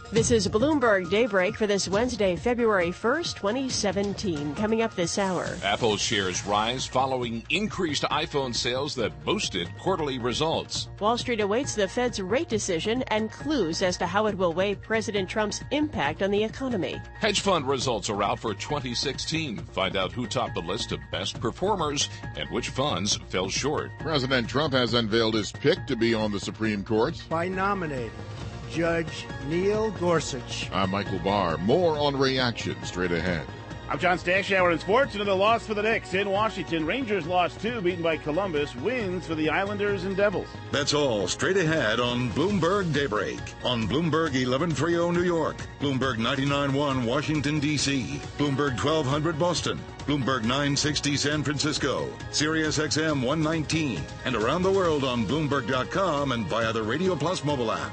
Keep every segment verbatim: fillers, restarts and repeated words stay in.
This is Bloomberg Daybreak for this Wednesday, February first, twenty seventeen. Coming up this hour. Apple shares rise following increased iPhone sales that boosted quarterly results. Wall Street awaits the Fed's rate decision and clues as to how it will weigh President Trump's impact on the economy. Hedge fund results are out for twenty sixteen. Find out who topped the list of best performers and which funds fell short. President Trump has unveiled his pick to be on the Supreme Court by nominating Judge Neil Gorsuch. I'm Michael Barr. More on reaction straight ahead. I'm John Stashower in sports. Another loss for the Knicks in Washington. Rangers lost two, beaten by Columbus. Wins for the Islanders and Devils. That's all straight ahead on Bloomberg Daybreak. On Bloomberg eleven thirty New York, Bloomberg ninety-nine point one Washington, D C, Bloomberg twelve hundred Boston, Bloomberg nine sixty San Francisco, Sirius X M one nineteen, and around the world on Bloomberg dot com and via the Radio Plus mobile app.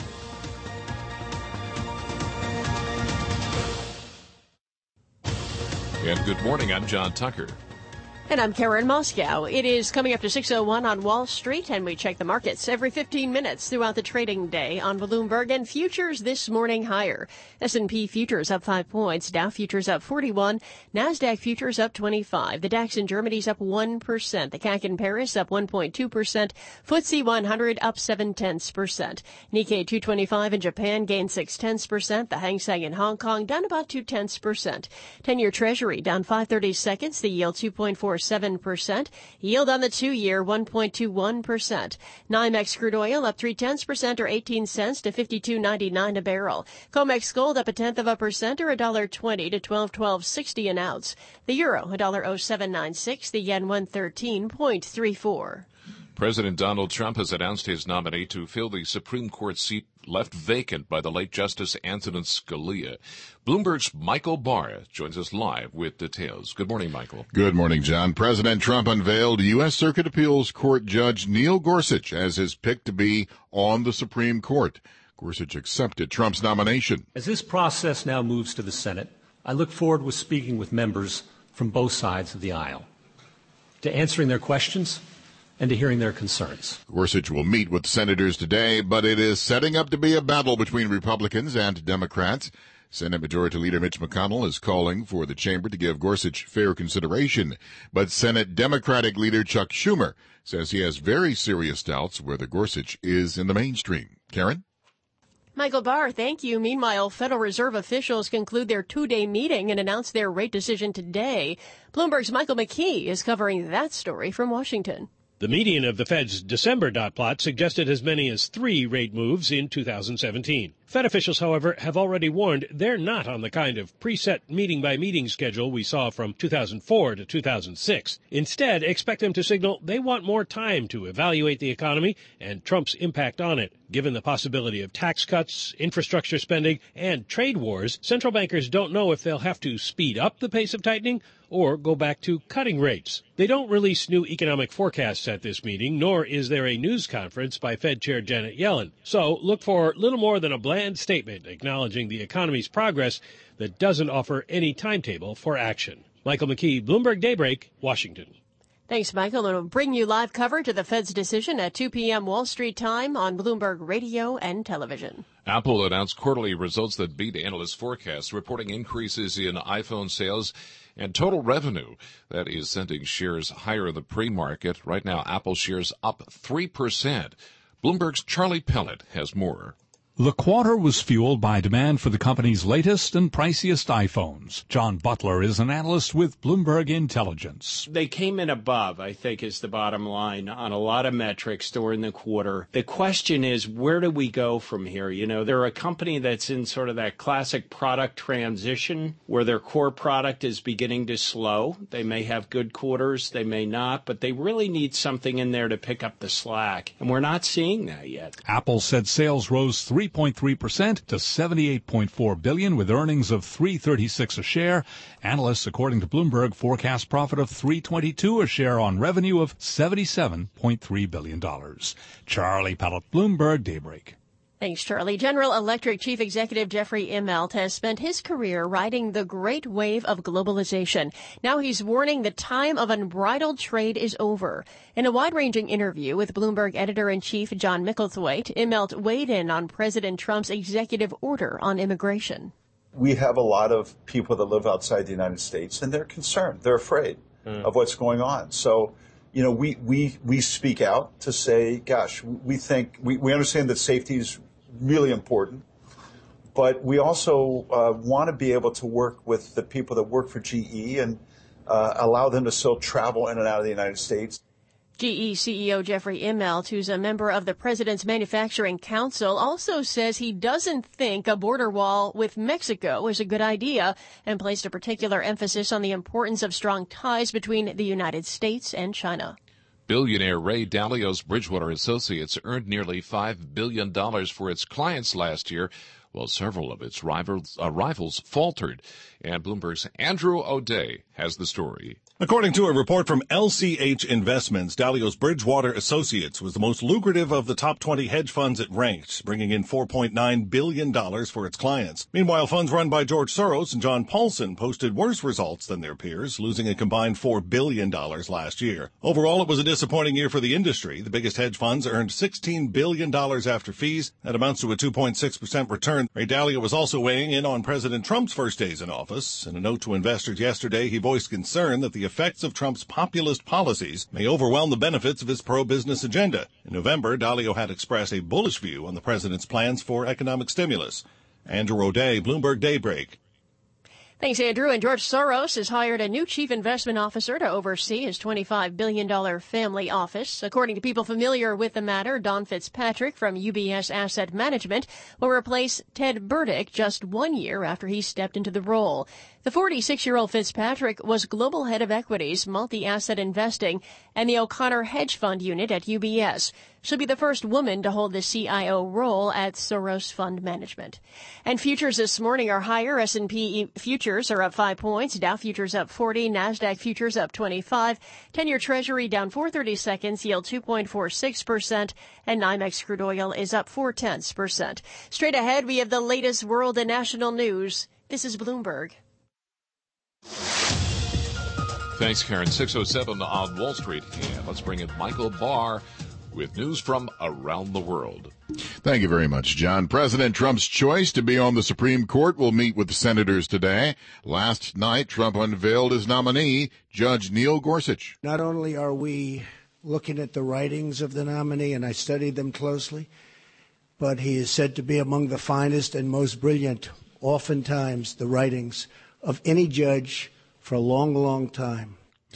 And good morning, I'm John Tucker. And I'm Karen Moscow. It is coming up to six oh one on Wall Street, and we check the markets every fifteen minutes throughout the trading day on Bloomberg. And futures this morning higher. S and P futures up five points. Dow futures up forty-one. NASDAQ futures up twenty-five. The DAX in Germany's up one percent. The C A C in Paris up one point two percent. F T S E one hundred up seven tenths percent. Nikkei two twenty-five in Japan gained six tenths percent. The Hang Seng in Hong Kong down about two tenths percent. ten-year Treasury down five thirty seconds. The yield two point four seven percent. Yield on the two-year one point two one percent. NYMEX crude oil up three tenths percent or eighteen cents to fifty-two ninety-nine a barrel. COMEX gold up a tenth of a percent or a dollar twenty to twelve twelve sixty an ounce. The euro a dollar oh seven nine six. The yen one thirteen point three four. President Donald Trump has announced his nominee to fill the Supreme Court seat left vacant by the late Justice Antonin Scalia. Bloomberg's Michael Barr joins us live with details. Good morning, Michael. Good morning, John. President Trump unveiled U S. Circuit Appeals Court Judge Neil Gorsuch as his pick to be on the Supreme Court. Gorsuch accepted Trump's nomination. As this process now moves to the Senate, I look forward to speaking with members from both sides of the aisle, to answering their questions and to hearing their concerns. Gorsuch will meet with senators today, but it is setting up to be a battle between Republicans and Democrats. Senate Majority Leader Mitch McConnell is calling for the chamber to give Gorsuch fair consideration, but Senate Democratic Leader Chuck Schumer says he has very serious doubts whether Gorsuch is in the mainstream. Karen? Michael Barr, thank you. Meanwhile, Federal Reserve officials conclude their two-day meeting and announce their rate decision today. Bloomberg's Michael McKee is covering that story from Washington. The median of the Fed's December dot plot suggested as many as three rate moves in two thousand seventeen. Fed officials, however, have already warned they're not on the kind of preset meeting-by-meeting schedule we saw from two thousand four to two thousand six. Instead, expect them to signal they want more time to evaluate the economy and Trump's impact on it. Given the possibility of tax cuts, infrastructure spending, and trade wars, central bankers don't know if they'll have to speed up the pace of tightening or go back to cutting rates. They don't release new economic forecasts at this meeting, nor is there a news conference by Fed Chair Janet Yellen. So look for little more than a bland statement acknowledging the economy's progress that doesn't offer any timetable for action. Michael McKee, Bloomberg Daybreak, Washington. Thanks, Michael. And we'll bring you live coverage of the Fed's decision at two p.m. Wall Street time on Bloomberg Radio and Television. Apple announced quarterly results that beat analyst forecasts, reporting increases in iPhone sales and total revenue. That is sending shares higher in the pre-market. Right now, Apple shares up three percent. Bloomberg's Charlie Pellet has more. The quarter was fueled by demand for the company's latest and priciest iPhones. John Butler is an analyst with Bloomberg Intelligence. They came in above, I think, is the bottom line on a lot of metrics during the quarter. The question is, where do we go from here? You know, they're a company that's in sort of that classic product transition where their core product is beginning to slow. They may have good quarters, they may not, but they really need something in there to pick up the slack. And we're not seeing that yet. Apple said sales rose three point three percent to seventy-eight point four billion dollars with earnings of three dollars and thirty-six cents a share. Analysts, according to Bloomberg, forecast profit of three dollars and twenty-two cents a share on revenue of seventy-seven point three billion dollars. Charlie Pellet, Bloomberg Daybreak. Thanks, Charlie. General Electric Chief Executive Jeffrey Immelt has spent his career riding the great wave of globalization. Now he's warning the time of unbridled trade is over. In a wide-ranging interview with Bloomberg editor-in-chief John Micklethwaite, Immelt weighed in on President Trump's executive order on immigration. We have a lot of people that live outside the United States, and they're concerned. They're afraid mm. of what's going on. So, you know, we, we, we speak out to say, gosh, we think, we, we understand that safety is really important, but we also uh, want to be able to work with the people that work for G E and uh, allow them to still travel in and out of the United States. G E C E O Jeffrey Immelt, who's a member of the President's Manufacturing Council, also says he doesn't think a border wall with Mexico is a good idea and placed a particular emphasis on the importance of strong ties between the United States and China. Billionaire Ray Dalio's Bridgewater Associates earned nearly five billion dollars for its clients last year, while several of its rivals, uh, rivals faltered. And Bloomberg's Andrew O'Day has the story. According to a report from L C H Investments, Dalio's Bridgewater Associates was the most lucrative of the top twenty hedge funds it ranked, bringing in four point nine billion dollars for its clients. Meanwhile, funds run by George Soros and John Paulson posted worse results than their peers, losing a combined four billion dollars last year. Overall, it was a disappointing year for the industry. The biggest hedge funds earned sixteen billion dollars after fees. That amounts to a two point six percent return. Ray Dalio was also weighing in on President Trump's first days in office. In a note to investors yesterday, he voiced concern that the effects of Trump's populist policies may overwhelm the benefits of his pro-business agenda. In November, Dalio had expressed a bullish view on the president's plans for economic stimulus. Andrew O'Day, Bloomberg Daybreak. Thanks, Andrew. And George Soros has hired a new chief investment officer to oversee his twenty-five billion dollars family office. According to people familiar with the matter, Don Fitzpatrick from U B S Asset Management will replace Ted Burdick just one year after he stepped into the role. The forty-six-year-old Fitzpatrick was global head of equities, multi-asset investing, and the O'Connor Hedge Fund unit at U B S. She'll be the first woman to hold the C I O role at Soros Fund Management. And futures this morning are higher. S and P futures are up five points. Dow futures up forty. NASDAQ futures up twenty-five. ten-year Treasury down four thirty-seconds, yield two point four six percent. And NYMEX crude oil is up four tenths percent. Straight ahead, we have the latest world and national news. This is Bloomberg. Thanks, Karen. six oh seven on Wall Street. And let's bring in Michael Barr with news from around the world. Thank you very much, John. President Trump's choice to be on the Supreme Court will meet with the senators today. Last night, Trump unveiled his nominee, Judge Neil Gorsuch. Not only are we looking at the writings of the nominee, and I studied them closely, but he is said to be among the finest and most brilliant, oftentimes, the writings of any judge for a long, long time.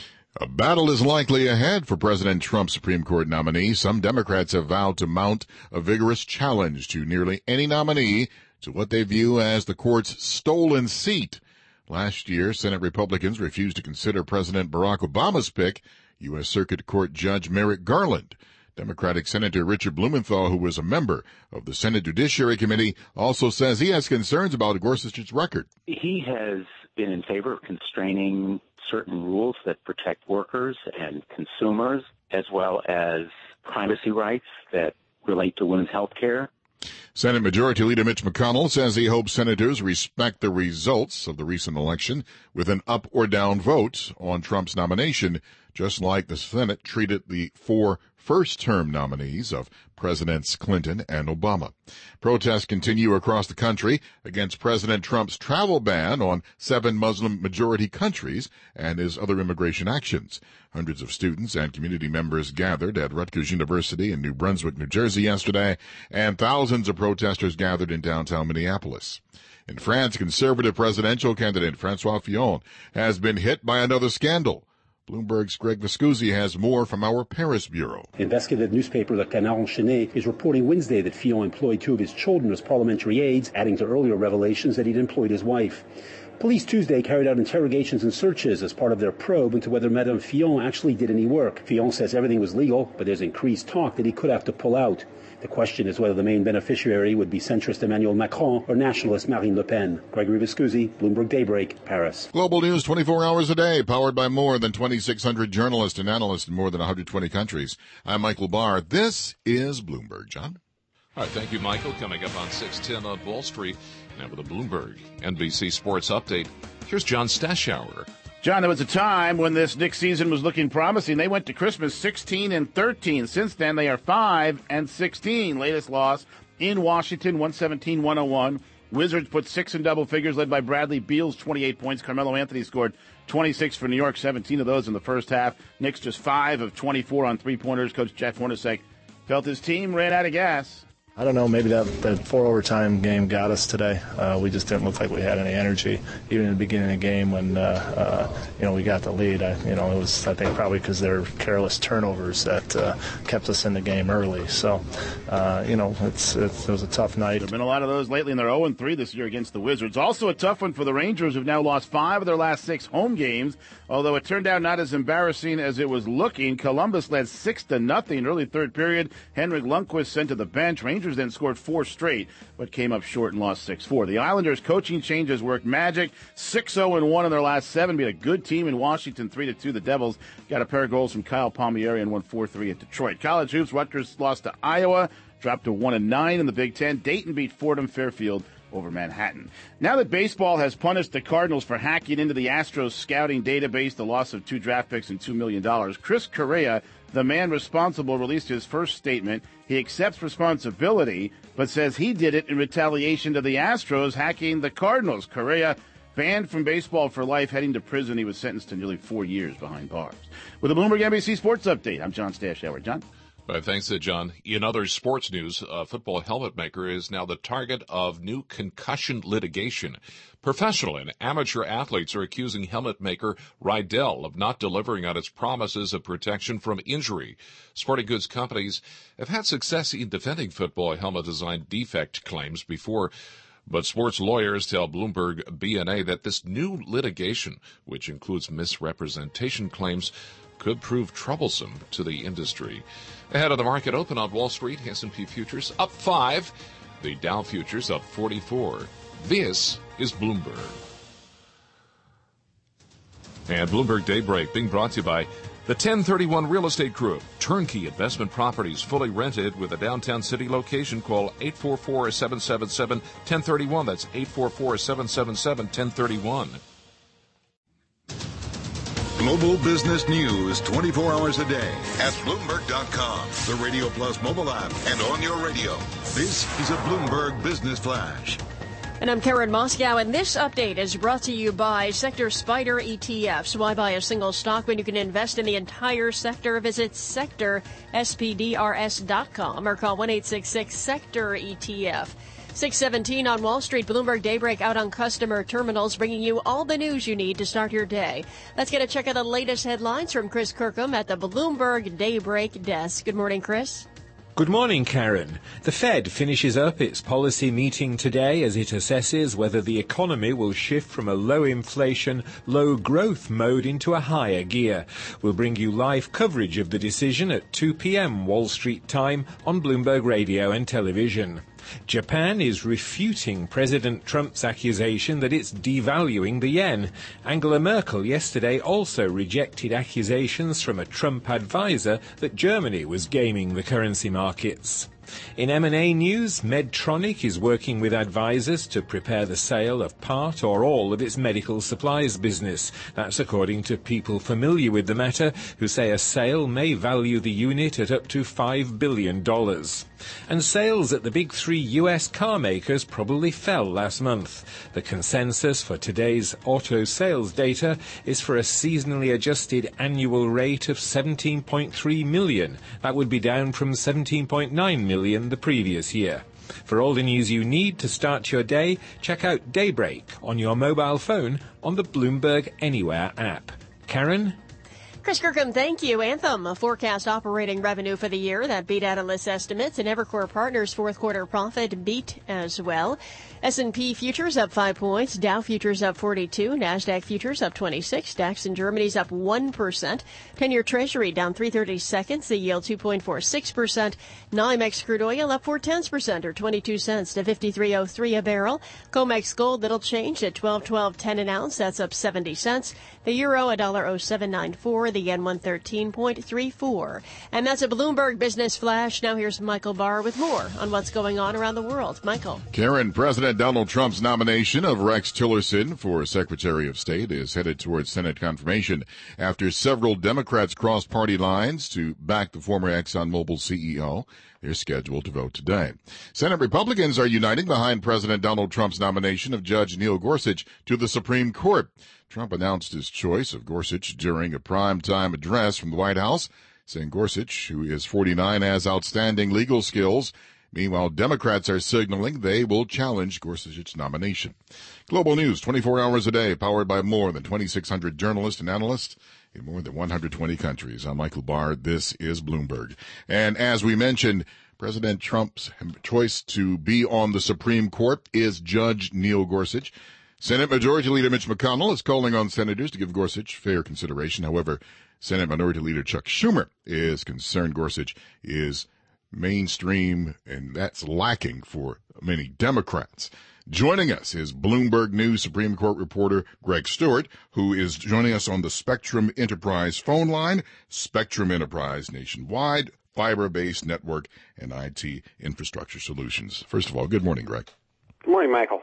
A battle is likely ahead for President Trump's Supreme Court nominee. Some Democrats have vowed to mount a vigorous challenge to nearly any nominee to what they view as the court's stolen seat. Last year, Senate Republicans refused to consider President Barack Obama's pick, U S Circuit Court Judge Merrick Garland. Democratic Senator Richard Blumenthal, who was a member of the Senate Judiciary Committee, also says he has concerns about Gorsuch's record. He has been in favor of constraining certain rules that protect workers and consumers, as well as privacy rights that relate to women's health care. Senate Majority Leader Mitch McConnell says he hopes senators respect the results of the recent election with an up or down vote on Trump's nomination, just like the Senate treated the four first-term nominees of Presidents Clinton and Obama. Protests continue across the country against President Trump's travel ban on seven Muslim-majority countries and his other immigration actions. Hundreds of students and community members gathered at Rutgers University in New Brunswick, New Jersey yesterday, and thousands of protesters gathered in downtown Minneapolis. In France, conservative presidential candidate Francois Fillon has been hit by another scandal. Bloomberg's Greg Viscusi has more from our Paris bureau. Investigative newspaper Le Canard Enchaîné is reporting Wednesday that Fillon employed two of his children as parliamentary aides, adding to earlier revelations that he'd employed his wife. Police Tuesday carried out interrogations and searches as part of their probe into whether Madame Fillon actually did any work. Fillon says everything was legal, but there's increased talk that he could have to pull out. The question is whether the main beneficiary would be centrist Emmanuel Macron or nationalist Marine Le Pen. Gregory Viscusi, Bloomberg Daybreak, Paris. Global news twenty-four hours a day, powered by more than twenty-six hundred journalists and analysts in more than one hundred twenty countries. I'm Michael Barr. This is Bloomberg, John. All right, thank you, Michael. Coming up on six ten on Wall Street, now with a Bloomberg N B C Sports Update. Here's John Stashower. John, there was a time when this Knicks season was looking promising. They went to Christmas sixteen and thirteen. Since then, they are five and sixteen. Latest loss in Washington, one seventeen one oh one. Wizards put six in double figures, led by Bradley Beal's twenty-eight points. Carmelo Anthony scored twenty-six for New York, seventeen of those in the first half. Knicks just five of twenty-four on three-pointers. Coach Jeff Hornacek felt his team ran out of gas. I don't know, maybe that, that four overtime game got us today. Uh, we just didn't look like we had any energy, even in the beginning of the game when, uh, uh, you know, we got the lead. I, you know, it was, I think, probably because they were careless turnovers that uh, kept us in the game early. So, uh, you know, it's, it's, it was a tough night. There have been a lot of those lately, and they're oh and three this year against the Wizards. Also a tough one for the Rangers, who've now lost five of their last six home games, although it turned out not as embarrassing as it was looking. Columbus led six to nothing early third period. Henrik Lundqvist sent to the bench. Rangers then scored four straight, but came up short and lost six four. The Islanders' coaching changes worked magic. six oh and one in their last seven. Beat a good team in Washington, three to two. The Devils got a pair of goals from Kyle Palmieri and won four three at Detroit. College hoops, Rutgers lost to Iowa, dropped to one and nine in the Big Ten. Dayton beat Fordham Fairfield over Manhattan. Now that baseball has punished the Cardinals for hacking into the Astros scouting database, the loss of two draft picks and two million dollars, Chris Correa, the man responsible, released his first statement. He accepts responsibility, but says he did it in retaliation to the Astros hacking the Cardinals. Correa, banned from baseball for life, heading to prison. He was sentenced to nearly four years behind bars. With a Bloomberg N B C Sports Update, I'm John Stashower. John? Uh, thanks, uh, John. In other sports news, a football helmet maker is now the target of new concussion litigation. Professional and amateur athletes are accusing helmet maker Rydell of not delivering on its promises of protection from injury. Sporting goods companies have had success in defending football helmet design defect claims before, but sports lawyers tell Bloomberg B N A that this new litigation, which includes misrepresentation claims, could prove troublesome to the industry. Ahead of the market open on Wall Street, S and P futures up five, the Dow futures up forty-four. This is Bloomberg. And Bloomberg Daybreak being brought to you by the ten thirty-one Real Estate Group. Turnkey investment properties fully rented with a downtown city location. Call eight four four, seven seven seven, one zero three one. That's eight four four, seven seven seven, one zero three one. Global business news twenty-four hours a day at Bloomberg dot com, the Radio Plus mobile app, and on your radio. This is a Bloomberg Business Flash. And I'm Karen Moscow, and this update is brought to you by Sector Spider E T Fs. Why buy a single stock when you can invest in the entire sector? Visit sector S P D R S dot com or call one eight six six, sector E T F. six seventeen on Wall Street. Bloomberg Daybreak out on customer terminals, bringing you all the news you need to start your day. Let's get a check of the latest headlines from Chris Kirkham at the Bloomberg Daybreak desk. Good morning, Chris. Good morning, Karen. The Fed finishes up its policy meeting today as it assesses whether the economy will shift from a low inflation, low growth mode into a higher gear. We'll bring you live coverage of the decision at two p.m. Wall Street time on Bloomberg Radio and Television. Japan is refuting President Trump's accusation that it's devaluing the yen. Angela Merkel yesterday also rejected accusations from a Trump advisor that Germany was gaming the currency markets. In M and A news, Medtronic is working with advisors to prepare the sale of part or all of its medical supplies business. That's according to people familiar with the matter, who say a sale may value the unit at up to five billion dollars. And sales at the big three U S car makers probably fell last month. The consensus for today's auto sales data is for a seasonally adjusted annual rate of seventeen point three million. That would be down from seventeen point nine million the previous year. For all the news you need to start your day, check out Daybreak on your mobile phone on the Bloomberg Anywhere app. Karen? Chris Kirkham, thank you. Anthem, a forecast operating revenue for the year that beat analyst estimates, and Evercore Partners' fourth quarter profit beat as well. S and P futures up five points, Dow futures up forty-two, NASDAQ futures up twenty-six, DAX in Germany's up one percent, ten-year Treasury down three thirty-seconds, the yield two point four six percent, NYMEX crude oil up four tenths percent or twenty-two cents to fifty-three oh three a barrel, COMEX gold little change at twelve twelve ten an ounce, that's up seventy cents, the euro a dollar oh seven ninety-four, City Yen one thirteen point three four. And that's a Bloomberg Business Flash. Now here's Michael Barr with more on what's going on around the world. Michael. Karen, President Donald Trump's nomination of Rex Tillerson for Secretary of State is headed towards Senate confirmation after several Democrats crossed party lines to back the former ExxonMobil C E O. They're scheduled to vote today. Senate Republicans are uniting behind President Donald Trump's nomination of Judge Neil Gorsuch to the Supreme Court. Trump announced his choice of Gorsuch during a primetime address from the White House, saying Gorsuch, who is forty-nine, has outstanding legal skills. Meanwhile, Democrats are signaling they will challenge Gorsuch's nomination. Global news twenty-four hours a day, powered by more than twenty-six hundred journalists and analysts in more than one hundred twenty countries. I'm Michael Barr. This is Bloomberg. And as we mentioned, President Trump's choice to be on the Supreme Court is Judge Neil Gorsuch. Senate Majority Leader Mitch McConnell is calling on senators to give Gorsuch fair consideration. However, Senate Minority Leader Chuck Schumer is concerned Gorsuch is mainstream, and that's lacking for many Democrats. Joining us is Bloomberg News Supreme Court reporter Greg Stewart, who is joining us on the Spectrum Enterprise phone line. Spectrum Enterprise, nationwide, fiber-based network and I T infrastructure solutions. First of all, good morning, Greg. Good morning, Michael.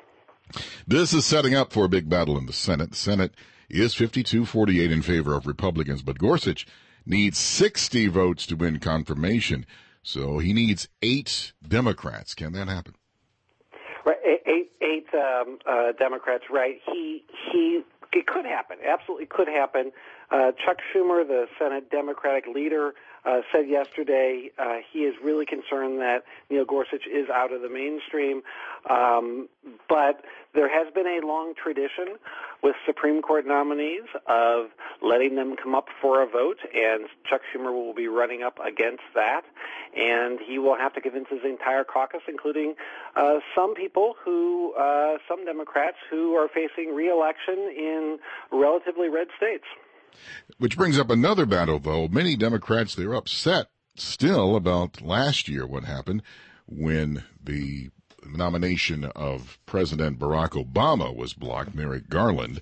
This is setting up for a big battle in the Senate. The Senate is fifty-two forty-eight in favor of Republicans, but Gorsuch needs sixty votes to win confirmation. So he needs eight Democrats. Can that happen? Right, eight, eight um, uh, Democrats. Right. He he. It could happen. Absolutely could happen. Uh, Chuck Schumer, the Senate Democratic leader, uh, said yesterday uh, he is really concerned that Neil Gorsuch is out of the mainstream. Um, but there has been a long tradition with Supreme Court nominees of letting them come up for a vote, and Chuck Schumer will be running up against that. And he will have to convince his entire caucus, including uh, some people who, uh, some Democrats who are facing re-election in relatively red states. Which brings up another battle, though. Many Democrats, they're upset still about last year what happened when the nomination of President Barack Obama was blocked, Merrick Garland,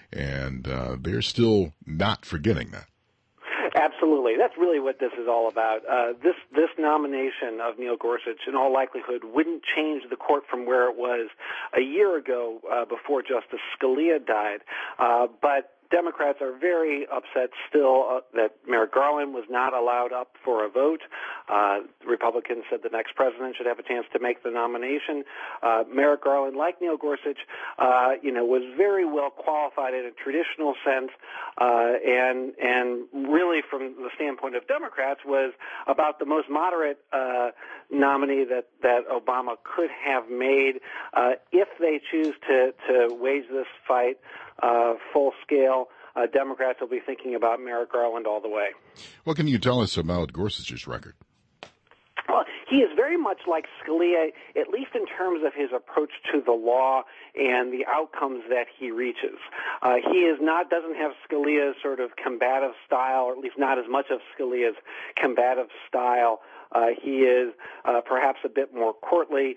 and uh, they're still not forgetting that. Absolutely. That's really what this is all about. Uh, this this nomination of Neil Gorsuch, in all likelihood, wouldn't change the court from where it was a year ago uh, before Justice Scalia died. Uh, but Democrats are very upset still uh, that Merrick Garland was not allowed up for a vote. Uh, Republicans said the next president should have a chance to make the nomination. Uh, Merrick Garland, like Neil Gorsuch, uh, you know, was very well qualified in a traditional sense, uh, and and really from the standpoint of Democrats was about the most moderate uh, nominee that that Obama could have made uh, if they choose to to wage this fight uh, full scale. Uh, Democrats will be thinking about Merrick Garland all the way. What can you tell us about Gorsuch's record? Well, he is very much like Scalia, at least in terms of his approach to the law and the outcomes that he reaches. Uh, he is not, doesn't have Scalia's sort of combative style, or at least not as much of Scalia's combative style. Uh, he is uh, perhaps a bit more courtly.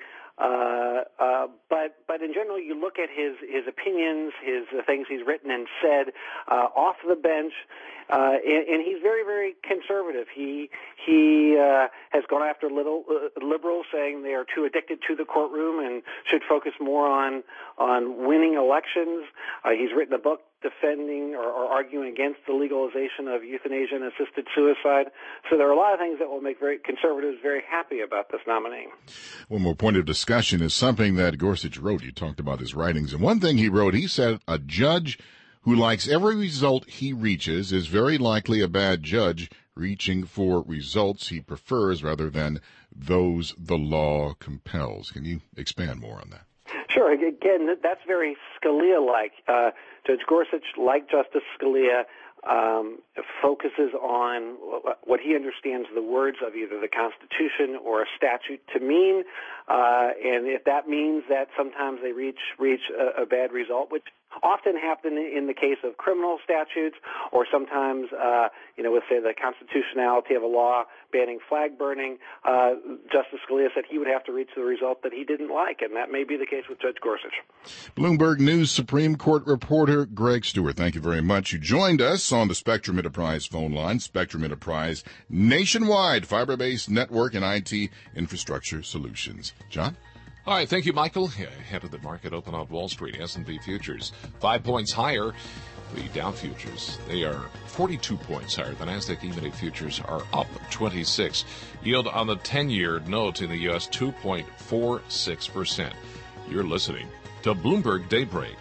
Uh, uh, but but in general, you look at his his opinions, his the things he's written and said uh, off the bench, uh, and, and he's very very conservative. He he uh, has gone after little uh, liberals, saying they are too addicted to the courtroom and should focus more on on winning elections. Uh, he's written a book defending or, or arguing against the legalization of euthanasia and assisted suicide. So there are a lot of things that will make very conservatives very happy about this nominee. One more point of discussion is something that Gorsuch wrote. You talked about his writings. And one thing he wrote, he said, a judge who likes every result he reaches is very likely a bad judge reaching for results he prefers rather than those the law compels. Can you expand more on that? Sure. Again, that's very Scalia-like. Uh, Judge Gorsuch, like Justice Scalia, um, focuses on what he understands the words of either the Constitution or a statute to mean, uh, and if that means that sometimes they reach reach a, a bad result, which often happen in the case of criminal statutes, or sometimes, uh, you know, with, say, the constitutionality of a law banning flag burning. Uh, Justice Scalia said he would have to reach the result that he didn't like, and that may be the case with Judge Gorsuch. Bloomberg News Supreme Court reporter Greg Stewart, thank you very much. You joined us on the Spectrum Enterprise phone line. Spectrum Enterprise, nationwide fiber-based network and I T infrastructure solutions. John? All right, thank you, Michael. Ahead of the market open on Wall Street, S and P futures five points higher. The Dow futures, they are forty-two points higher. The Nasdaq E-mini futures are up twenty-six. Yield on the ten-year note in the U S, two point four six percent. You're listening to Bloomberg Daybreak.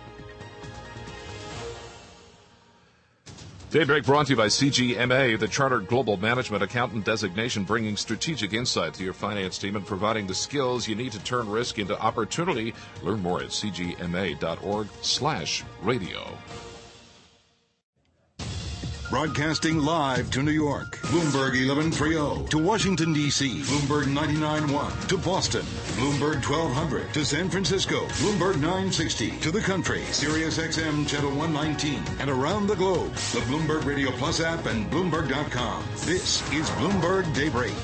Daybreak brought to you by C G M A, the Chartered Global Management Accountant designation, bringing strategic insight to your finance team and providing the skills you need to turn risk into opportunity. Learn more at cgma.org slash radio. Broadcasting live to New York, Bloomberg eleven thirty. To Washington, D C, Bloomberg ninety-nine point one. To Boston, Bloomberg twelve hundred. To San Francisco, Bloomberg nine sixty. To the country, Sirius X M Channel one nineteen. And around the globe, the Bloomberg Radio Plus app and Bloomberg dot com. This is Bloomberg Daybreak.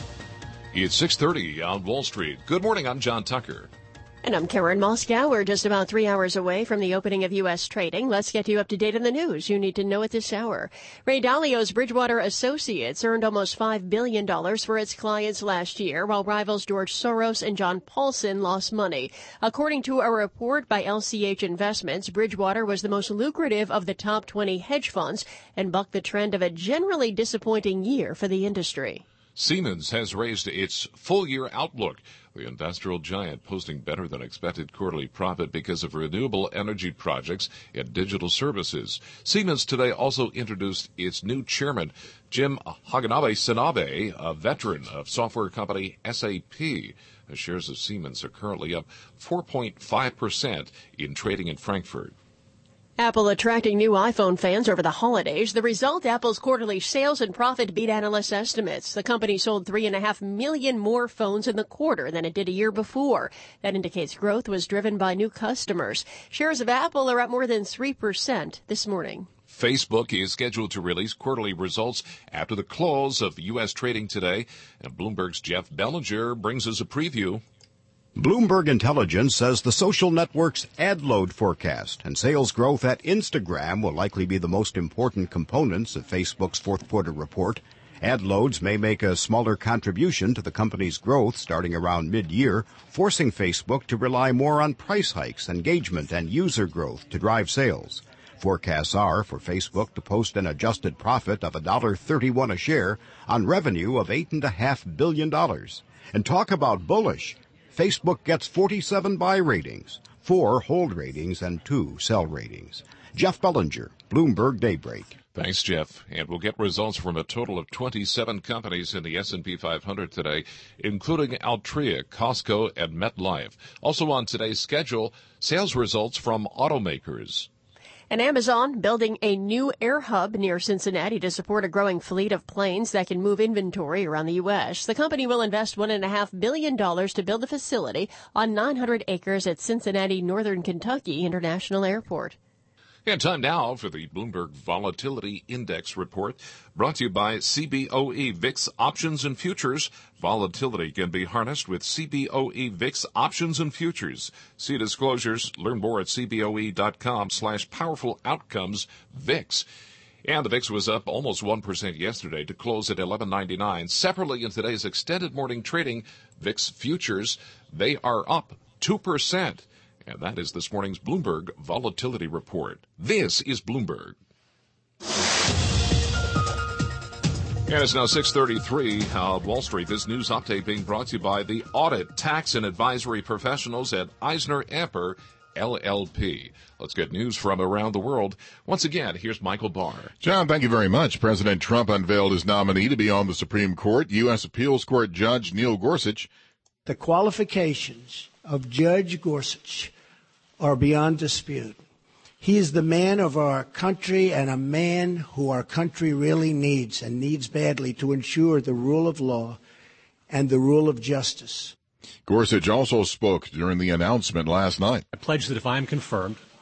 It's six thirty on Wall Street. Good morning, I'm John Tucker. And I'm Karen Moscow. We're just about three hours away from the opening of U S trading. Let's get you up to date on the news you need to know at this hour. Ray Dalio's Bridgewater Associates earned almost five billion dollars for its clients last year, while rivals George Soros and John Paulson lost money. According to a report by L C H Investments, Bridgewater was the most lucrative of the top twenty hedge funds and bucked the trend of a generally disappointing year for the industry. Siemens has raised its full-year outlook. The industrial giant posting better than expected quarterly profit because of renewable energy projects and digital services. Siemens today also introduced its new chairman, Jim Haganabe-Sanabe, a veteran of software company S A P. The shares of Siemens are currently up four point five percent in trading in Frankfurt. Apple attracting new iPhone fans over the holidays. The result, Apple's quarterly sales and profit beat analysts' estimates. The company sold three and a half million more phones in the quarter than it did a year before. That indicates growth was driven by new customers. Shares of Apple are up more than three percent this morning. Facebook is scheduled to release quarterly results after the close of U S trading today. And Bloomberg's Jeff Bellinger brings us a preview. Bloomberg Intelligence says the social network's ad load forecast and sales growth at Instagram will likely be the most important components of Facebook's fourth quarter report. Ad loads may make a smaller contribution to the company's growth starting around mid-year, forcing Facebook to rely more on price hikes, engagement, and user growth to drive sales. Forecasts are for Facebook to post an adjusted profit of one dollar thirty-one a share on revenue of eight point five billion dollars. And talk about bullish. Facebook gets forty-seven buy ratings, four hold ratings, and two sell ratings. Jeff Bellinger, Bloomberg Daybreak. Thanks, Jeff. And we'll get results from a total of twenty-seven companies in the S and P five hundred today, including Altria, Costco, and MetLife. Also on today's schedule, sales results from automakers. And Amazon building a new air hub near Cincinnati to support a growing fleet of planes that can move inventory around the U S. The company will invest one point five billion dollars to build a facility on nine hundred acres at Cincinnati, Northern Kentucky International Airport. And time now for the Bloomberg Volatility Index Report, brought to you by C B O E V I X Options and Futures. Volatility can be harnessed with C B O E V I X Options and Futures. See disclosures. Learn more at cboe.com slash powerful outcomes V I X. And the V I X was up almost one percent yesterday to close at eleven ninety-nine. Separately, in today's extended morning trading, V I X futures, they are up two percent. And that is this morning's Bloomberg Volatility Report. This is Bloomberg. And it's now six thirty-three on Wall Street. This news update being brought to you by the audit, tax, and advisory professionals at Eisner Amper, L L P. Let's get news from around the world. Once again, here's Michael Barr. John, thank you very much. President Trump unveiled his nominee to be on the Supreme Court, U S Appeals Court Judge Neil Gorsuch. The qualifications of Judge Gorsuch are beyond dispute. He is the man of our country and a man who our country really needs and needs badly to ensure the rule of law and the rule of justice. Gorsuch also spoke during the announcement last night. I pledge that if I am confirmed,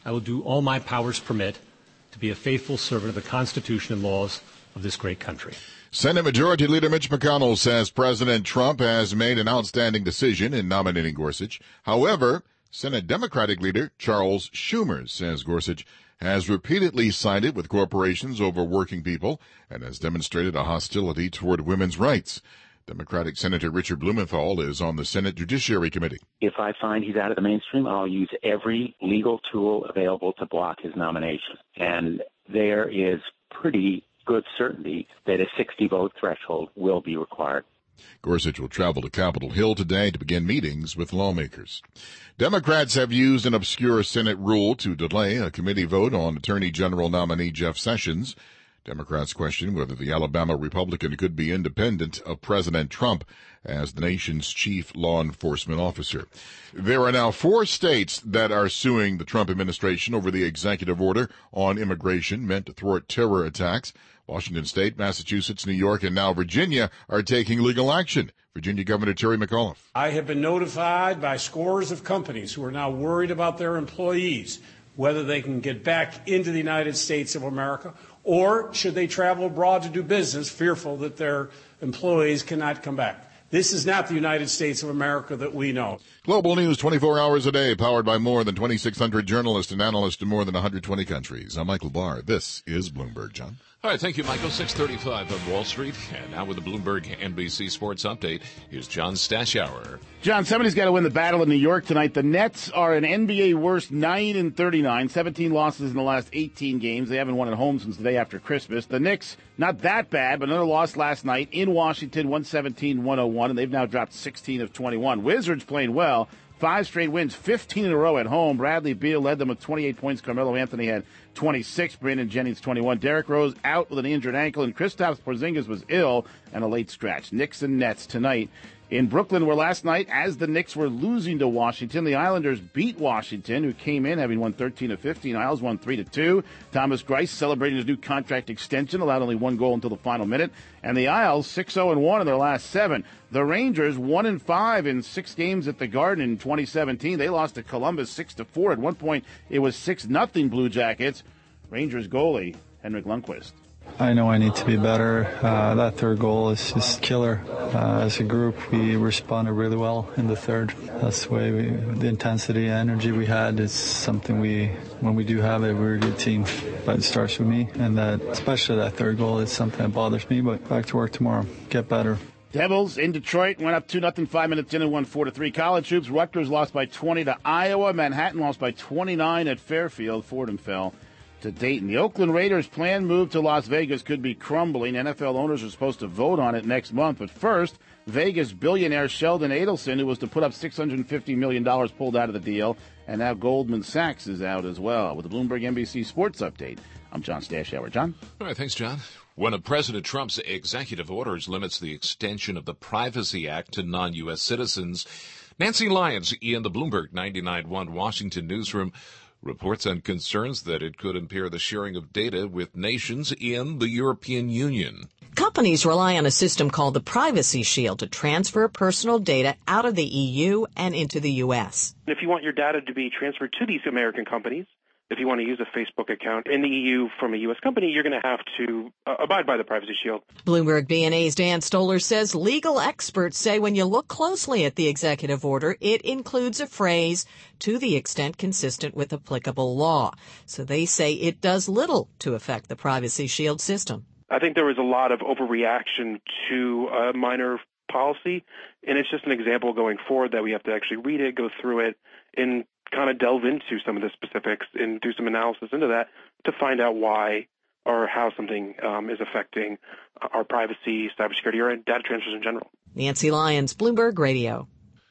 I will do all my powers permit to be a faithful servant of the Constitution and laws of this great country. Senate Majority Leader Mitch McConnell says President Trump has made an outstanding decision in nominating Gorsuch. However, Senate Democratic Leader Charles Schumer says Gorsuch has repeatedly sided with corporations over working people and has demonstrated a hostility toward women's rights. Democratic Senator Richard Blumenthal is on the Senate Judiciary Committee. If I find he's out of the mainstream, I'll use every legal tool available to block his nomination. And there is pretty good certainty that a sixty-vote threshold will be required. Gorsuch will travel to Capitol Hill today to begin meetings with lawmakers. Democrats have used an obscure Senate rule to delay a committee vote on Attorney General nominee Jeff Sessions. Democrats question whether the Alabama Republican could be independent of President Trump as the nation's chief law enforcement officer. There are now four states that are suing the Trump administration over the executive order on immigration meant to thwart terror attacks. Washington State, Massachusetts, New York, and now Virginia are taking legal action. Virginia Governor Terry McAuliffe. I have been notified by scores of companies who are now worried about their employees, whether they can get back into the United States of America or should they travel abroad to do business, fearful that their employees cannot come back. This is not the United States of America that we know. Global news twenty-four hours a day, powered by more than twenty-six hundred journalists and analysts in more than one hundred twenty countries. I'm Michael Barr. This is Bloomberg, John. All right, thank you, Michael. six thirty-five on Wall Street. And now with the Bloomberg N B C Sports Update, here's John Stashower. John, somebody's got to win the battle in New York tonight. The Nets are an N B A worst nine and thirty-nine, seventeen losses in the last eighteen games. They haven't won at home since the day after Christmas. The Knicks, not that bad, but another loss last night in Washington, one seventeen to one oh one, and they've now dropped sixteen of twenty-one. Wizards playing well. Five straight wins, fifteen in a row at home. Bradley Beal led them with twenty-eight points. Carmelo Anthony had twenty-six. Brandon Jennings, twenty-one. Derrick Rose out with an injured ankle, and Kristaps Porzingis was ill and a late scratch. Knicks and Nets tonight in Brooklyn, where last night, as the Knicks were losing to Washington, the Islanders beat Washington, who came in having won thirteen to fifteen. Isles won three to two. Thomas Grice celebrating his new contract extension, allowed only one goal until the final minute. And the Isles six oh and one in their last seven. The Rangers one and five in six games at the Garden in twenty seventeen. They lost to Columbus six to four. At one point, it was six nothing Blue Jackets. Rangers goalie Henrik Lundqvist. I know I need to be better. Uh, that third goal is just killer. Uh, as a group, we responded really well in the third. That's the way we, the intensity, energy we had is something we, when we do have it, we're a good team. But it starts with me, and that, especially that third goal, is something that bothers me. But back to work tomorrow. Get better. Devils in Detroit went up two nothing five minutes in and won four to three. College hoops. Rutgers lost by twenty to Iowa. Manhattan lost by twenty-nine at Fairfield. Fordham fell to Dayton. The Oakland Raiders' planned move to Las Vegas could be crumbling. N F L owners are supposed to vote on it next month. But first, Vegas billionaire Sheldon Adelson, who was to put up six hundred fifty million dollars, pulled out of the deal. And now Goldman Sachs is out as well. With the Bloomberg N B C Sports Update, I'm John Stashower. John? All right, thanks, John. One of President Trump's executive orders limits the extension of the Privacy Act to non-U S citizens. Nancy Lyons in the Bloomberg ninety-nine point one Washington newsroom reports on concerns that it could impair the sharing of data with nations in the European Union. Companies rely on a system called the Privacy Shield to transfer personal data out of the E U and into the U S. If you want your data to be transferred to these American companies, if you want to use a Facebook account in the E U from a U S company, you're going to have to uh, abide by the Privacy Shield. Bloomberg B and A's Dan Stoller says legal experts say when you look closely at the executive order, it includes a phrase to the extent consistent with applicable law. So they say it does little to affect the Privacy Shield system. I think there was a lot of overreaction to a minor policy, and it's just an example going forward that we have to actually read it, go through it, and kind of delve into some of the specifics and do some analysis into that to find out why or how something um, is affecting our privacy, cybersecurity, or data transfers in general. Nancy Lyons, Bloomberg Radio.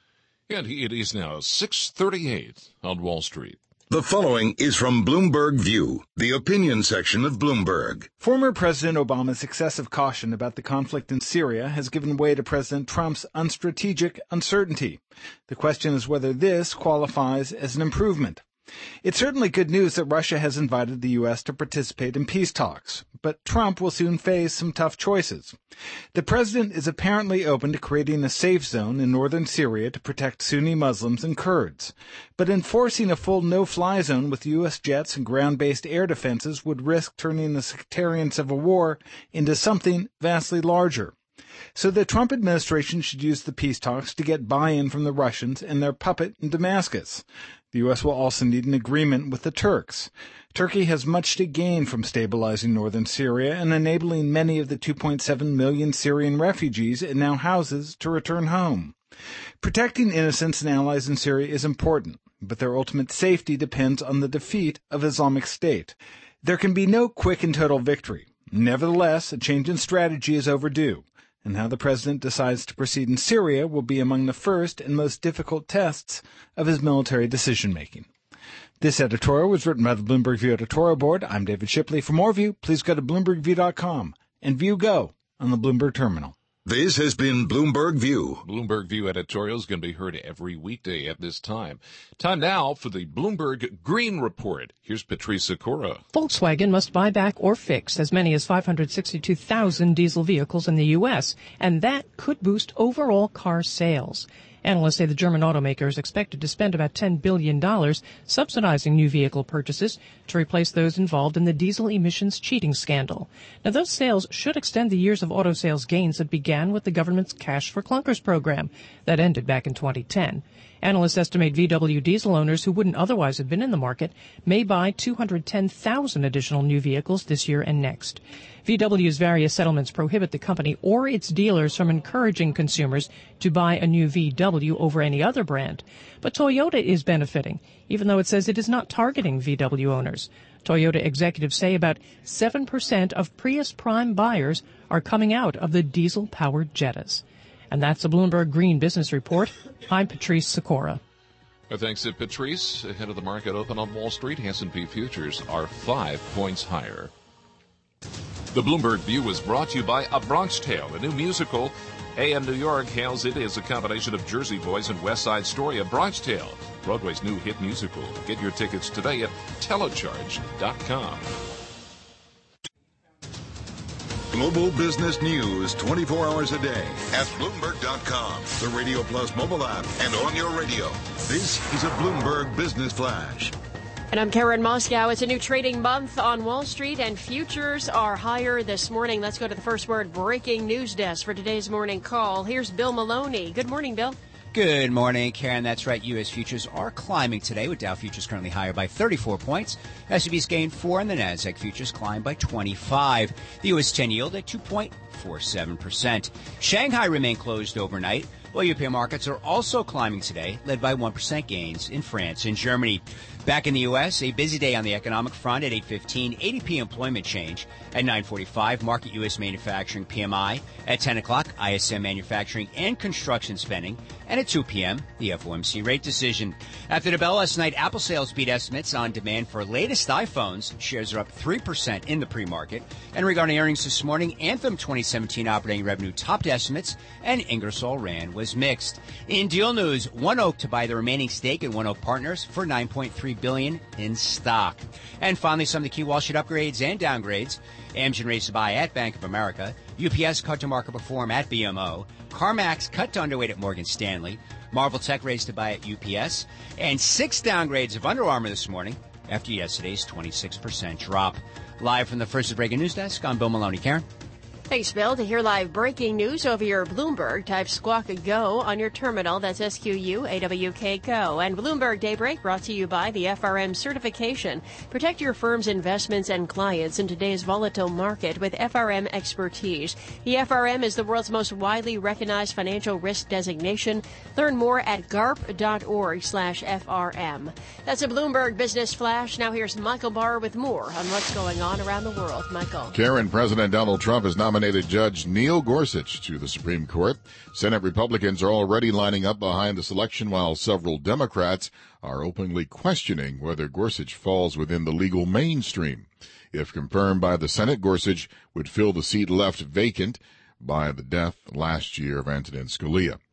And it is now six thirty-eight on Wall Street. The following is from Bloomberg View, the opinion section of Bloomberg. Former President Obama's excessive caution about the conflict in Syria has given way to President Trump's unstrategic uncertainty. The question is whether this qualifies as an improvement. It's certainly good news that Russia has invited the U S to participate in peace talks, but Trump will soon face some tough choices. The president is apparently open to creating a safe zone in northern Syria to protect Sunni Muslims and Kurds, but enforcing a full no-fly zone with U S jets and ground-based air defenses would risk turning the sectarian civil war into something vastly larger. So the Trump administration should use the peace talks to get buy-in from the Russians and their puppet in Damascus. The U S will also need an agreement with the Turks. Turkey has much to gain from stabilizing northern Syria and enabling many of the two point seven million Syrian refugees it now houses to return home. Protecting innocents and allies in Syria is important, but their ultimate safety depends on the defeat of Islamic State. There can be no quick and total victory. Nevertheless, a change in strategy is overdue, and how the president decides to proceed in Syria will be among the first and most difficult tests of his military decision-making. This editorial was written by the Bloomberg View editorial board. I'm David Shipley. For more View, please go to bloomberg view dot com and View Go on the Bloomberg terminal. This has been Bloomberg View. Bloomberg View editorial is going to be heard every weekday at this time. Time now for the Bloomberg Green Report. Here's Patrice Sikora. Volkswagen must buy back or fix as many as five hundred sixty-two thousand diesel vehicles in the U S, and that could boost overall car sales. Analysts say the German automaker is expected to spend about ten billion dollars subsidizing new vehicle purchases to replace those involved in the diesel emissions cheating scandal. Now, those sales should extend the years of auto sales gains that began with the government's Cash for Clunkers program that ended back in twenty ten. Analysts estimate V W diesel owners who wouldn't otherwise have been in the market may buy two hundred ten thousand additional new vehicles this year and next. V W's various settlements prohibit the company or its dealers from encouraging consumers to buy a new V W over any other brand. But Toyota is benefiting, even though it says it is not targeting V W owners. Toyota executives say about seven percent of Prius Prime buyers are coming out of the diesel-powered Jettas. And that's a Bloomberg Green Business Report. I'm Patrice Sikora. Well, thanks to Patrice. Ahead of the market open on Wall Street, S and P futures are five points higher. The Bloomberg View was brought to you by A Bronx Tale, a new musical. A M New York hails it as a combination of Jersey Boys and West Side Story. A Bronx Tale, Broadway's new hit musical. Get your tickets today at telecharge dot com. Global business news twenty-four hours a day at Bloomberg dot com, the Radio Plus mobile app, and on your radio. This is a Bloomberg Business Flash. And I'm Karen Moscow. It's a new trading month on Wall Street, and futures are higher this morning. Let's go to the First Word breaking news desk for today's morning call. Here's Bill Maloney. Good morning, Bill. Good morning, Karen. That's right. U S futures are climbing today, with Dow futures currently higher by thirty-four points. S and P's gained four, and the Nasdaq futures climbed by twenty-five. The U S ten yield at two point four seven percent. Shanghai remained closed overnight, while European markets are also climbing today, led by one percent gains in France and Germany. Back in the U S, a busy day on the economic front at eight fifteen, A D P employment change. At nine forty-five, market U S manufacturing P M I. At ten o'clock, I S M manufacturing and construction spending. And at two p.m., the F O M C rate decision. After the bell last night, Apple sales beat estimates on demand for latest iPhones. Shares are up three percent in the pre-market. And regarding earnings this morning, Anthem twenty seventeen operating revenue topped estimates, and Ingersoll Rand was mixed. In deal news, ONEOK to buy the remaining stake in ONEOK Partners for nine point three billion dollars in stock. And finally, some of the key Wall Street upgrades and downgrades. Amgen raised to buy at Bank of America. U P S cut to market perform at B M O. CarMax cut to underweight at Morgan Stanley. Marvel Tech raised to buy at U P S. And six downgrades of Under Armour this morning after yesterday's twenty-six percent drop. Live from the First Breaking News Desk, I'm Bill Maloney. Karen? Thanks, Bill. To hear live breaking news over your Bloomberg, type Squawk Go on your terminal. That's S Q U A W K Go. And Bloomberg Daybreak brought to you by the F R M certification. Protect your firm's investments and clients in today's volatile market with F R M expertise. The F R M is the world's most widely recognized financial risk designation. Learn more at garp.org slash FRM. That's a Bloomberg Business Flash. Now here's Michael Barr with more on what's going on around the world. Michael. Karen, President Donald Trump is nominated Judge Neil Gorsuch to the Supreme Court. Senate Republicans are already lining up behind the selection, while several Democrats are openly questioning whether Gorsuch falls within the legal mainstream. If confirmed by the Senate, Gorsuch would fill the seat left vacant by the death last year of Antonin Scalia.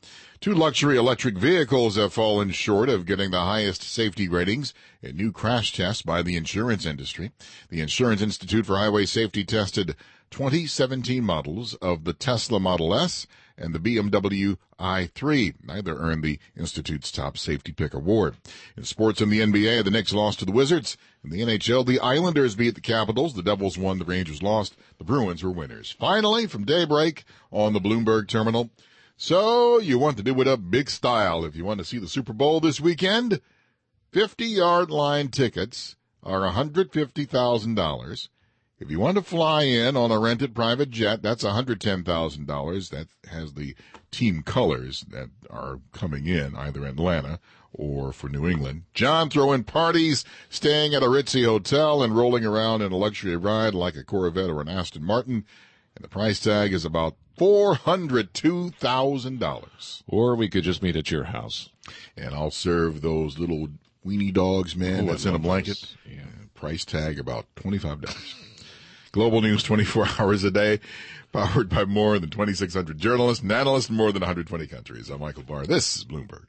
Two luxury electric vehicles have fallen short of getting the highest safety ratings in new crash tests by the insurance industry. The Insurance Institute for Highway Safety tested twenty seventeen models of the Tesla Model S and the B M W i three. Neither earned the Institute's top safety pick award. In sports in the N B A, the Knicks lost to the Wizards. In the N H L, the Islanders beat the Capitals. The Devils won. The Rangers lost. The Bruins were winners. Finally, from Daybreak on the Bloomberg Terminal. So you want to do it up big style. If you want to see the Super Bowl this weekend, fifty-yard line tickets are one hundred fifty thousand dollars. If you want to fly in on a rented private jet, that's one hundred ten thousand dollars. That has the team colors that are coming in, either Atlanta or for New England. John throwing parties, staying at a ritzy hotel, and rolling around in a luxury ride like a Corvette or an Aston Martin. And the price tag is about four hundred two thousand dollars. Or we could just meet at your house. And I'll serve those little weenie dogs, man, Ooh, that's in a blanket. Yeah. Price tag about twenty-five dollars. Global News twenty-four hours a day, powered by more than twenty-six hundred journalists and analysts in more than one hundred twenty countries. I'm Michael Barr. This is Bloomberg.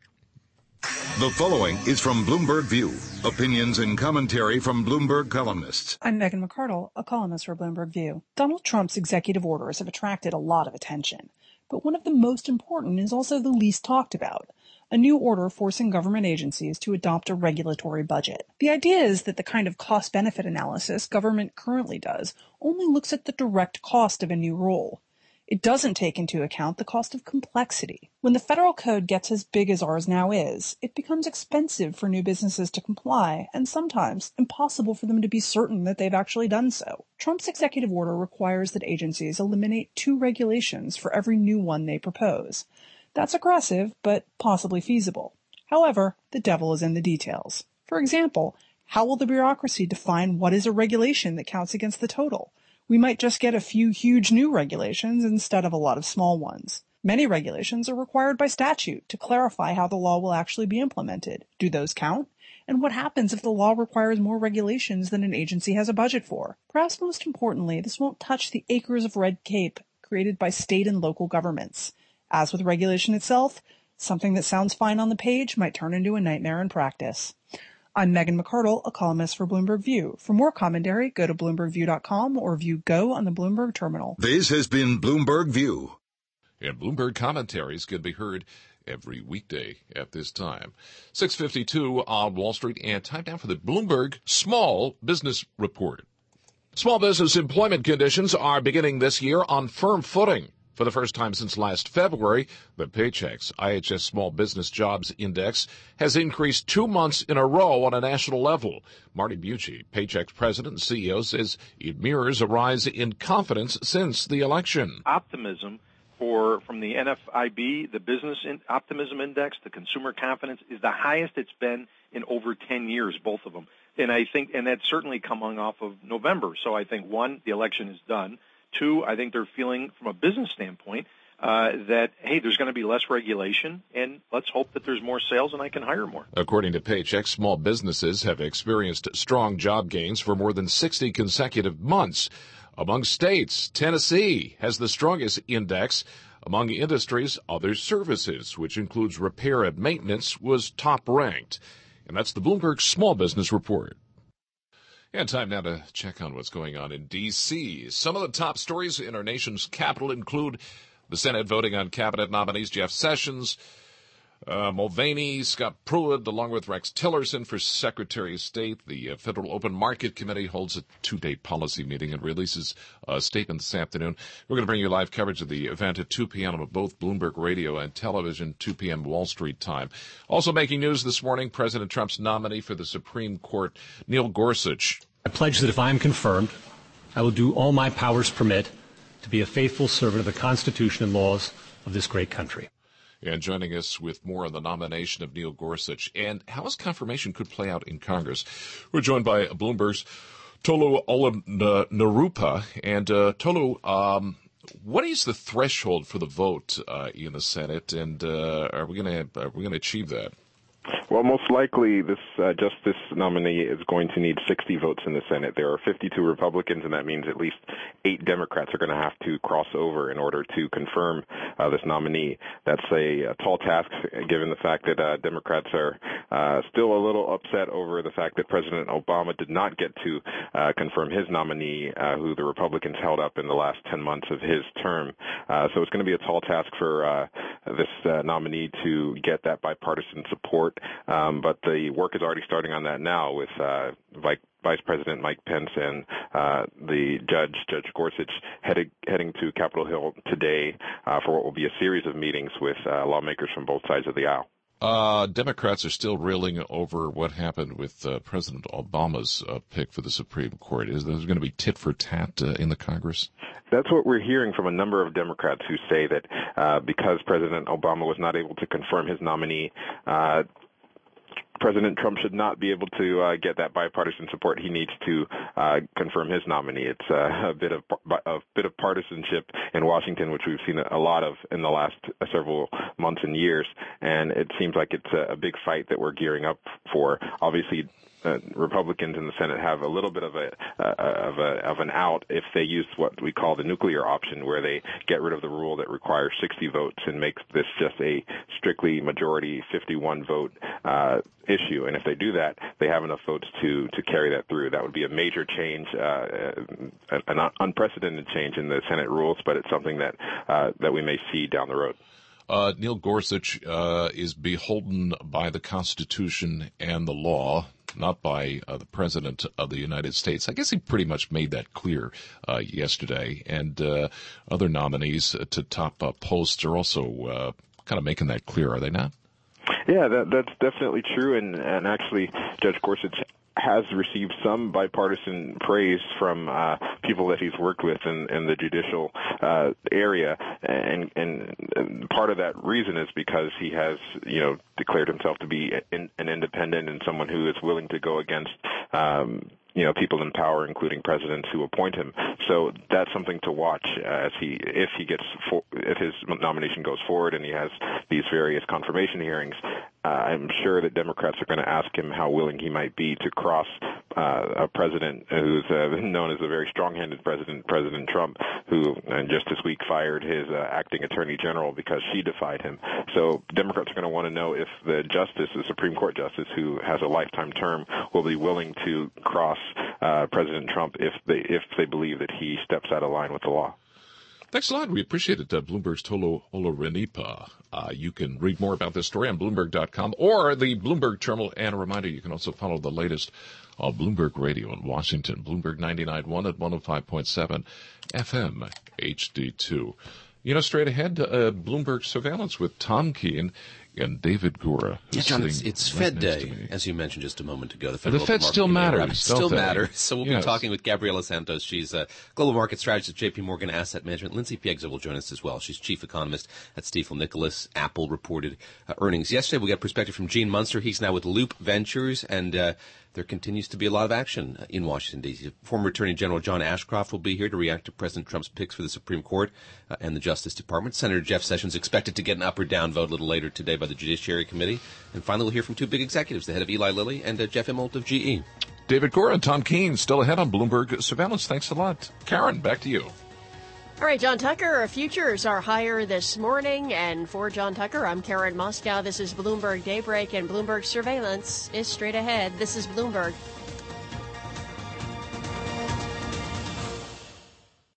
The following is from Bloomberg View. Opinions and commentary from Bloomberg columnists. I'm Megan McArdle, a columnist for Bloomberg View. Donald Trump's executive orders have attracted a lot of attention, but one of the most important is also the least talked about. A new order forcing government agencies to adopt a regulatory budget. The idea is that the kind of cost-benefit analysis government currently does only looks at the direct cost of a new rule. It doesn't take into account the cost of complexity. When the federal code gets as big as ours now is, it becomes expensive for new businesses to comply, and sometimes impossible for them to be certain that they've actually done so. Trump's executive order requires that agencies eliminate two regulations for every new one they propose. That's aggressive, but possibly feasible. However, the devil is in the details. For example, how will the bureaucracy define what is a regulation that counts against the total? We might just get a few huge new regulations instead of a lot of small ones. Many regulations are required by statute to clarify how the law will actually be implemented. Do those count? And what happens if the law requires more regulations than an agency has a budget for? Perhaps most importantly, this won't touch the acres of red tape created by state and local governments. As with regulation itself, something that sounds fine on the page might turn into a nightmare in practice. I'm Megan McArdle, a columnist for Bloomberg View. For more commentary, go to bloomberg view dot com or view Go on the Bloomberg Terminal. This has been Bloomberg View. And Bloomberg commentaries can be heard every weekday at this time. six fifty-two on Wall Street, and time now for the Bloomberg Small Business Report. Small business employment conditions are beginning this year on firm footing. For the first time since last February, the Paychex I H S Small Business Jobs Index has increased two months in a row on a national level. Marty Bucci, Paychex president and C E O, says it mirrors a rise in confidence since the election. Optimism for from the N F I B, the Business Optimism Index, the consumer confidence, is the highest it's been in over ten years, both of them. And I think, and that's certainly coming off of November. So I think, one, the election is done. Two, I think they're feeling from a business standpoint uh, that, hey, there's going to be less regulation, and let's hope that there's more sales and I can hire more. According to Paychex, small businesses have experienced strong job gains for more than sixty consecutive months. Among states, Tennessee has the strongest index. Among industries, other services, which includes repair and maintenance, was top ranked. And that's the Bloomberg Small Business Report. And time now to check on what's going on in D C Some of the top stories in our nation's capital include the Senate voting on cabinet nominees Jeff Sessions, uh, Mulvaney, Scott Pruitt, along with Rex Tillerson for Secretary of State. The uh, Federal Open Market Committee holds a two-day policy meeting and releases a statement this afternoon. We're going to bring you live coverage of the event at two p.m. on both Bloomberg Radio and Television, two p.m. Wall Street time. Also making news this morning, President Trump's nominee for the Supreme Court, Neil Gorsuch. I pledge that if I am confirmed, I will do all my powers permit to be a faithful servant of the Constitution and laws of this great country. And joining us with more on the nomination of Neil Gorsuch and how his confirmation could play out in Congress, we're joined by Bloomberg's Tolu Olorunnipa. And uh, Tolu, um, what is the threshold for the vote uh, in the Senate, and uh, are we going to are we going to achieve that? Well, most likely this uh, justice nominee is going to need sixty votes in the Senate. There are fifty-two Republicans, and that means at least eight Democrats are going to have to cross over in order to confirm uh, this nominee. That's a, a tall task, given the fact that uh, Democrats are uh, still a little upset over the fact that President Obama did not get to uh, confirm his nominee, uh, who the Republicans held up in the last ten months of his term. Uh, so it's going to be a tall task for uh, this uh, nominee to get that bipartisan support. Um, but the work is already starting on that now with uh, Vice President Mike Pence and uh, the judge, Judge Gorsuch, heading, heading to Capitol Hill today uh, for what will be a series of meetings with uh, lawmakers from both sides of the aisle. Uh, Democrats are still reeling over what happened with uh, President Obama's uh, pick for the Supreme Court. Is there going to be tit for tat uh, in the Congress? That's what we're hearing from a number of Democrats who say that uh, because President Obama was not able to confirm his nominee, uh, President Trump should not be able to uh, get that bipartisan support. He needs to uh, confirm his nominee. It's uh, a bit of a bit of partisanship in Washington, which we've seen a lot of in the last several months and years, and it seems like it's a, a big fight that we're gearing up for. Obviously, Uh, Republicans in the Senate have a little bit of a uh, of a of an out if they use what we call the nuclear option, where they get rid of the rule that requires sixty votes and makes this just a strictly majority fifty-one vote uh, issue. And if they do that, they have enough votes to to carry that through. That would be a major change, uh, an unprecedented change in the Senate rules, but it's something that uh, that we may see down the road. Uh, Neil Gorsuch uh, is beholden by the Constitution and the law, not by uh, the President of the United States. I guess he pretty much made that clear uh, yesterday. And uh, other nominees to top uh, posts are also uh, kind of making that clear, are they not? Yeah, that, that's definitely true. And, and actually, Judge Gorsuch has received some bipartisan praise from uh, people that he's worked with in, in the judicial uh, area, and, and part of that reason is because he has, you know, declared himself to be in, an independent and someone who is willing to go against um, you know, people in power, including presidents who appoint him. So that's something to watch as he, if he gets, for, if his nomination goes forward and he has these various confirmation hearings. Uh, I'm sure that Democrats are going to ask him how willing he might be to cross uh, a president who's uh, known as a very strong-handed president, President Trump, who uh, just this week fired his uh, acting attorney general because she defied him. So Democrats are going to want to know if the justice, the Supreme Court justice, who has a lifetime term, will be willing to cross uh, President Trump if they if they believe that he steps out of line with the law. Thanks a lot. We appreciate it. Uh, Bloomberg's Tolu Olorunnipa. Uh, you can read more about this story on Bloomberg dot com or the Bloomberg Terminal. And a reminder, you can also follow the latest on Bloomberg Radio in Washington. Bloomberg ninety-nine point one at one oh five point seven F M H D two. You know, straight ahead, uh, Bloomberg Surveillance with Tom Keene and David Gura. Yeah, John, it's, it's right Fed Day, as you mentioned just a moment ago. The, the Fed still matters. Still they? matters. So we'll yes. be talking with Gabriela Santos. She's a global market strategist at J P Morgan Asset Management. Lindsay Piegza will join us as well. She's chief economist at Stifel Nicolaus. Apple reported uh, earnings yesterday. We got perspective from Gene Munster. He's now with Loop Ventures, and uh, there continues to be a lot of action in Washington, D C Former Attorney General John Ashcroft will be here to react to President Trump's picks for the Supreme Court uh, and the Justice Department. Senator Jeff Sessions expected to get an up or down vote a little later today by the Judiciary Committee. And finally, we'll hear from two big executives, the head of Eli Lilly and uh, Jeff Immelt of G E. David Gura and Tom Keene still ahead on Bloomberg Surveillance. Thanks a lot. Karen, back to you. All right, John Tucker, futures are higher this morning. And for John Tucker, I'm Karen Moscow. This is Bloomberg Daybreak, and Bloomberg Surveillance is straight ahead. This is Bloomberg.